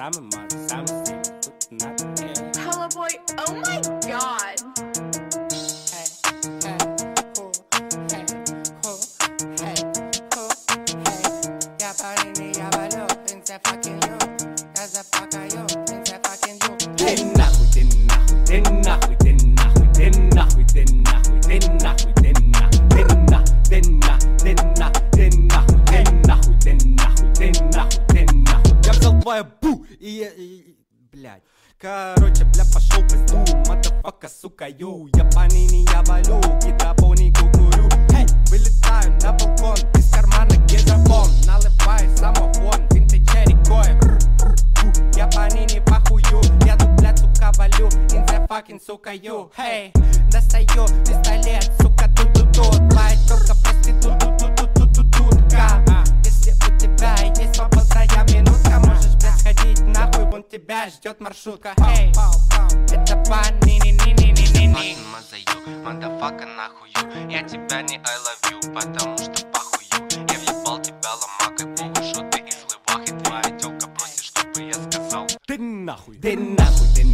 самый сильный, тут надо. Hello boy, oh my god. Я парень, я валю, принцесса fucking you. Я запакаю, принцесса fucking you. Ты нахуй, ты нахуй, ты нахуй, ты нахуй, ты нахуй, ты нахуй, ты нахуй, ты нахуй, ты нахуй, ты нахуй, ты нахуй, ты нахуй, ты нахуй, ты нахуй, ты нахуй. Я взял твою бу и блядь. Короче, бля, пошел пизду, мадафака, сука, ю. Я панини, я валю, гидропоник, кукурю. Эй, вылетаю на балкон, из кармана гидропон. Наливаю самогон, винтече рекой. Я панини похую, я тут, блядь, сука, валю. In the fucking, сука, ю. Эй, достаю пистолет, сука, тут-тут-тут. Твоя тёлка проститутка. Если у тебя есть полтора минутка, можешь, блядь, сходить нахуй, вон тебя ждет маршрутка. Эй, это панини-ни-ни-ни-ни-ни. Мазаю, мадафака нахую. Я тебя не I love you, потому что похую. Я въебал тебя ломакой, похуй, что ты из лывах. И твоя тёлка просит, чтобы я сказал. Ты нахуй, ты нахуй, ты